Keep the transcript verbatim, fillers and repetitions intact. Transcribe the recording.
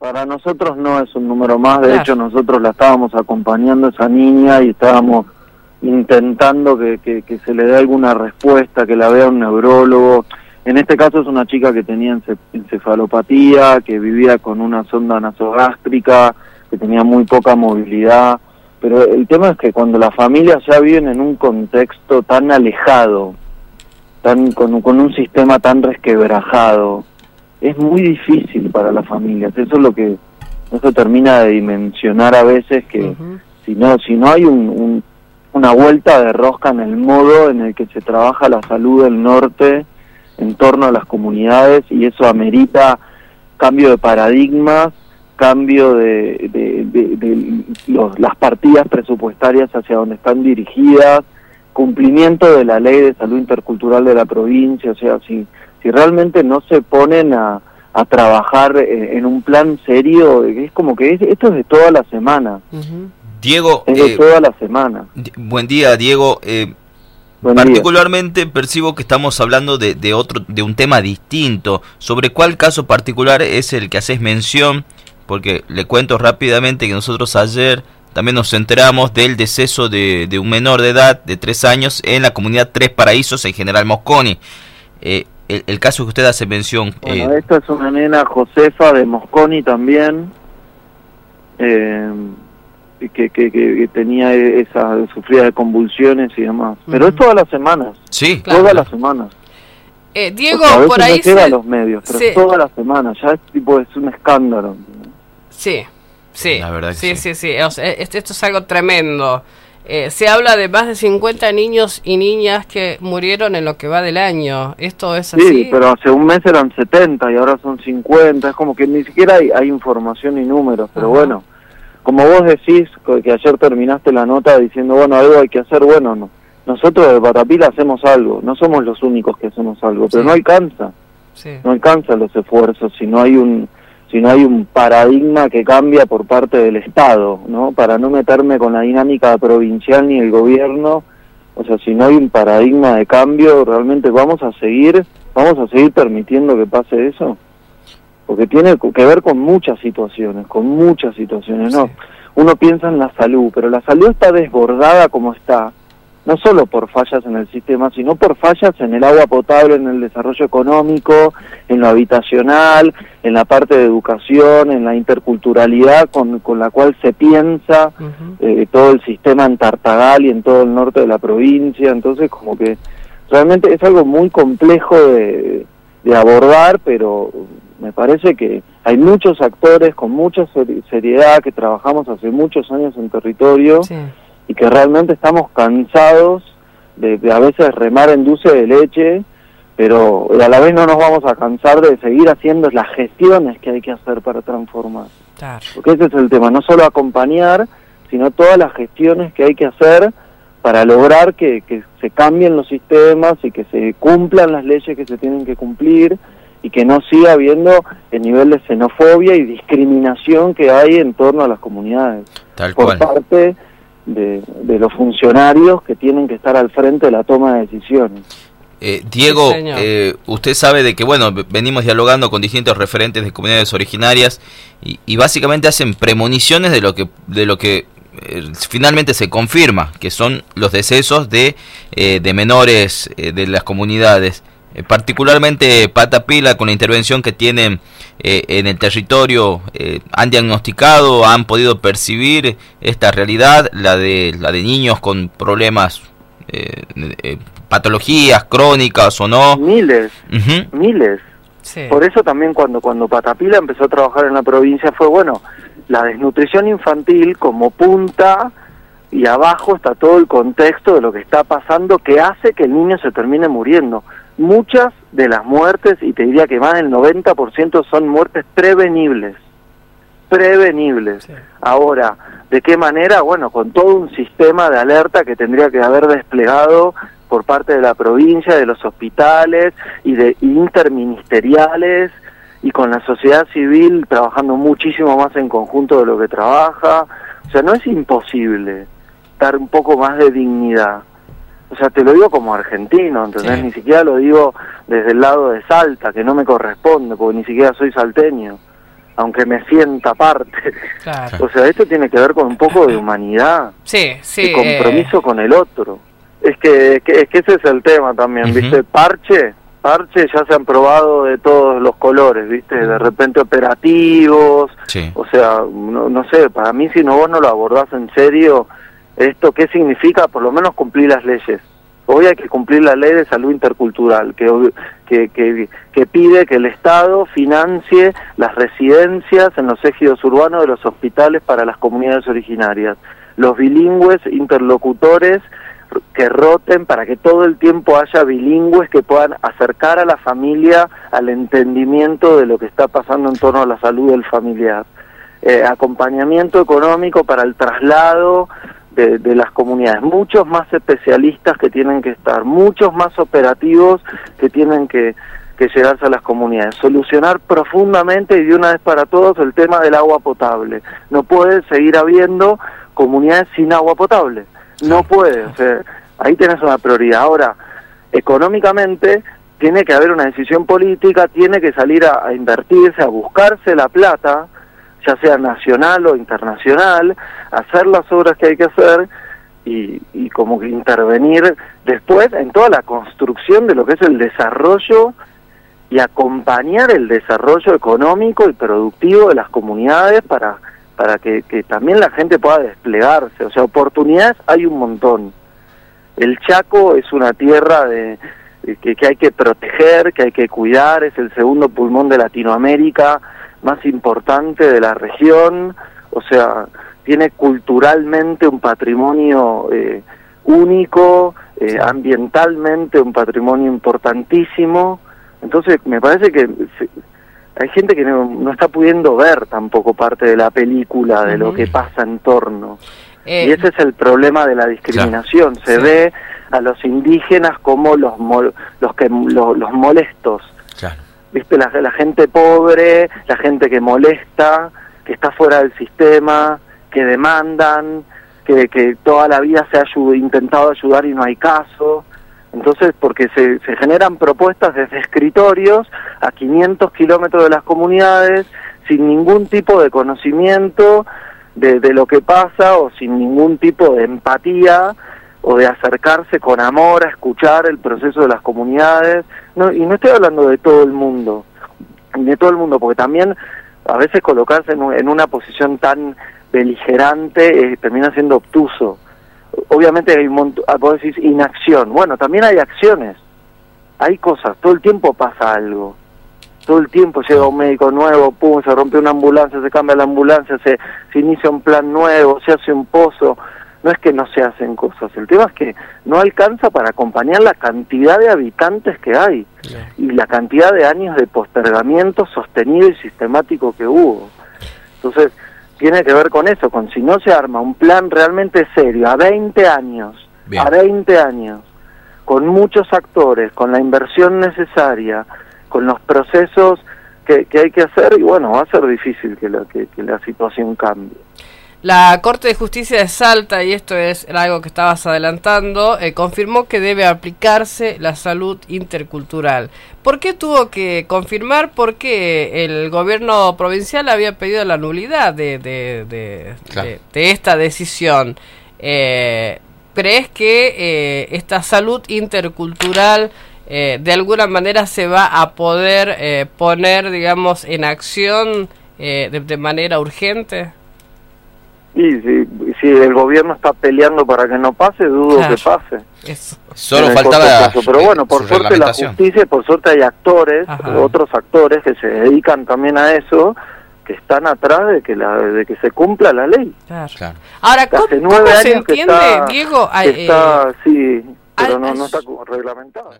Para nosotros no es un número más, de Claro. hecho nosotros la estábamos acompañando a esa niña y estábamos intentando que, que, que se le dé alguna respuesta, que la vea un neurólogo. En este caso es una chica que tenía ence- encefalopatía, que vivía con una sonda nasogástrica, que tenía muy poca movilidad, pero el tema es que cuando las familias ya viven en un contexto tan alejado, tan con, con un sistema tan resquebrajado, es muy difícil para las familias. Eso es lo que no se termina de dimensionar a veces, que Uh-huh. si no si no hay un, un, una vuelta de rosca en el modo en el que se trabaja la salud del norte en torno a las comunidades, y eso amerita cambio de paradigmas, cambio de, de, de, de los, las partidas presupuestarias hacia donde están dirigidas, cumplimiento de la ley de salud intercultural de la provincia. O sea, si si realmente no se ponen a, a trabajar eh, en un plan serio, es como que es, esto es de toda la semana. Uh-huh. Diego, Es de eh, toda la semana. buen día, Diego. Eh, Buen día. particularmente percibo que estamos hablando de, de otro, de un tema distinto. ¿Sobre cuál caso particular es el que haces mención? Porque le cuento rápidamente que nosotros ayer también nos enteramos del deceso de, de un menor de edad de tres años en la comunidad Tres Paraísos en General Mosconi. Eh, el, el caso que usted hace mención... Bueno, eh, esta es una nena Josefa de Mosconi también, eh, que, que, que, que tenía esa, sufría de convulsiones y demás. Pero Uh-huh. es todas las semanas, sí, Claro. todas las semanas. Eh, Diego, Porque a veces por no ahí llega se... a los medios, pero sí. es todas las semanas, ya es tipo, es un escándalo. Sí, sí, La verdad que sí, sí. sí, sí. O sea, esto, esto es algo tremendo. Eh, se habla de más de cincuenta niños y niñas que murieron en lo que va del año. ¿Esto es así? Sí, pero hace un mes eran setenta y ahora son cincuenta, es como que ni siquiera hay, hay información ni números, pero Ajá. bueno, como vos decís, que ayer terminaste la nota diciendo, bueno, algo hay que hacer, bueno, no. Nosotros de Patapila hacemos algo, no somos los únicos que hacemos algo, pero Sí. no alcanza, Sí. no alcanzan los esfuerzos si no hay un si no hay un paradigma que cambia por parte del Estado, ¿no? Para no meterme con la dinámica provincial ni el gobierno, o sea, si no hay un paradigma de cambio, realmente vamos a seguir, vamos a seguir permitiendo que pase eso, porque tiene que ver con muchas situaciones, con muchas situaciones, ¿no? Sí. Uno piensa en la salud, pero la salud está desbordada como está, no solo por fallas en el sistema, sino por fallas en el agua potable, en el desarrollo económico, en lo habitacional, en la parte de educación, en la interculturalidad con, con la cual se piensa Uh-huh. eh, todo el sistema en Tartagal y en todo el norte de la provincia. Entonces, como que realmente es algo muy complejo de, de abordar, pero me parece que hay muchos actores con mucha seri- seriedad que trabajamos hace muchos años en territorio, Sí. y que realmente estamos cansados de, de a veces remar en dulce de leche, pero a la vez no nos vamos a cansar de seguir haciendo las gestiones que hay que hacer para transformar. Claro. Porque ese es el tema, no solo acompañar, sino todas las gestiones que hay que hacer para lograr que, que se cambien los sistemas y que se cumplan las leyes que se tienen que cumplir, y que no siga habiendo el nivel de xenofobia y discriminación que hay en torno a las comunidades tal por cual. parte de, de los funcionarios que tienen que estar al frente de la toma de decisiones. Eh, Diego, Sí, señor. eh, usted sabe de que, bueno, v- venimos dialogando con distintos referentes de comunidades originarias y, y básicamente hacen premoniciones de lo que de lo que eh, finalmente se confirma, que son los decesos de, eh, de menores eh, de las comunidades. Eh, particularmente Patapila, con la intervención que tienen eh, en el territorio, eh, han diagnosticado, han podido percibir esta realidad, la de la de niños con problemas, eh, eh, patologías crónicas o no. Miles, Ujú. miles. Sí. Por eso también cuando, cuando Patapila empezó a trabajar en la provincia fue, bueno, la desnutrición infantil como punta, y abajo está todo el contexto de lo que está pasando que hace que el niño se termine muriendo. Muchas de las muertes, y te diría que más del noventa por ciento son muertes prevenibles, prevenibles. Sí. Ahora, ¿de qué manera? Bueno, con todo un sistema de alerta que tendría que haber desplegado por parte de la provincia, de los hospitales y de interministeriales, y con la sociedad civil trabajando muchísimo más en conjunto de lo que trabaja. O sea, no es imposible dar un poco más de dignidad. O sea, te lo digo como argentino, ¿entendés? Sí. Ni siquiera lo digo desde el lado de Salta, que no me corresponde, porque ni siquiera soy salteño. aunque me sienta parte. Claro. O sea, esto tiene que ver con un poco de humanidad, sí, sí, de compromiso eh... con el otro. Es que, es que, es que ese es el tema también, Uh-huh. ¿viste? Parche, parche ya se han probado de todos los colores, ¿viste? De repente operativos, sí. o sea, no, no sé, para mí si no vos no lo abordás en serio, ¿esto qué significa? Por lo menos cumplir las leyes. Hoy hay que cumplir la ley de salud intercultural, que, que, que, que pide que el Estado financie las residencias en los ejidos urbanos de los hospitales para las comunidades originarias, los bilingües interlocutores que roten para que todo el tiempo haya bilingües que puedan acercar a la familia al entendimiento de lo que está pasando en torno a la salud del familiar, eh, acompañamiento económico para el traslado De, de las comunidades, muchos más especialistas que tienen que estar, muchos más operativos que tienen que, que llegarse a las comunidades, solucionar profundamente y de una vez para todos el tema del agua potable. No puede seguir habiendo comunidades sin agua potable, no puede, o sea, ahí tenés una prioridad. Ahora, económicamente tiene que haber una decisión política, tiene que salir a, a invertirse, a buscarse la plata, ya sea nacional o internacional, hacer las obras que hay que hacer y, y como que intervenir después en toda la construcción de lo que es el desarrollo y acompañar el desarrollo económico y productivo de las comunidades para, para que, que también la gente pueda desplegarse. O sea, oportunidades hay un montón. El Chaco es una tierra de, de que, que hay que proteger, que hay que cuidar, es el segundo pulmón de Latinoamérica, más importante de la región, o sea, tiene culturalmente un patrimonio eh, único, eh, ambientalmente un patrimonio importantísimo. Entonces me parece que se, hay gente que no, no está pudiendo ver tampoco parte de la película, de uh-huh. lo que pasa en torno. Eh, y ese es el problema de la discriminación, claro. se sí. ve a los indígenas como los, mol, los, que, los, los molestos. Claro. ¿Viste? La, la gente pobre, la gente que molesta, que está fuera del sistema, que demandan, que, que toda la vida se ha ayud- intentado ayudar y no hay caso. Entonces, porque se, se generan propuestas desde escritorios a quinientos kilómetros de las comunidades, sin ningún tipo de conocimiento de, de lo que pasa o sin ningún tipo de empatía o de acercarse con amor a escuchar el proceso de las comunidades. No, y no estoy hablando de todo el mundo, de todo el mundo, porque también a veces colocarse en, un, en una posición tan beligerante eh, termina siendo obtuso. Obviamente hay un montón, vos decís inacción, bueno, también hay acciones, hay cosas, todo el tiempo pasa algo, todo el tiempo llega un médico nuevo, pum, se rompe una ambulancia, se cambia la ambulancia, se, se inicia un plan nuevo, se hace un pozo. No es que no se hacen cosas, el tema es que no alcanza para acompañar la cantidad de habitantes que hay yeah. y la cantidad de años de postergamiento sostenido y sistemático que hubo. Entonces, tiene que ver con eso, con si no se arma un plan realmente serio, a veinte años, Bien. a veinte años, con muchos actores, con la inversión necesaria, con los procesos que, que hay que hacer, y bueno, va a ser difícil que la, que, que la situación cambie. La Corte de Justicia de Salta, y esto es algo que estabas adelantando, eh, confirmó que debe aplicarse la salud intercultural. ¿Por qué tuvo que confirmar? Porque el gobierno provincial había pedido la nulidad de, de, de, claro. de, de esta decisión. Eh, ¿Crees que eh, esta salud intercultural eh, de alguna manera se va a poder eh, poner, digamos, en acción eh, de, de manera urgente? Y si, si el gobierno está peleando para que no pase, dudo claro. que pase. Eso. Solo faltaba. Pero bueno, por suerte la justicia, por suerte hay actores, Ajá. otros actores que se dedican también a eso, que están atrás de que la de que se cumpla la ley. Claro. Claro. Ahora, ¿cómo, Hace nueve ¿cómo años se entiende, que está, Diego? Que está, eh, sí, pero ay, no, no está reglamentado.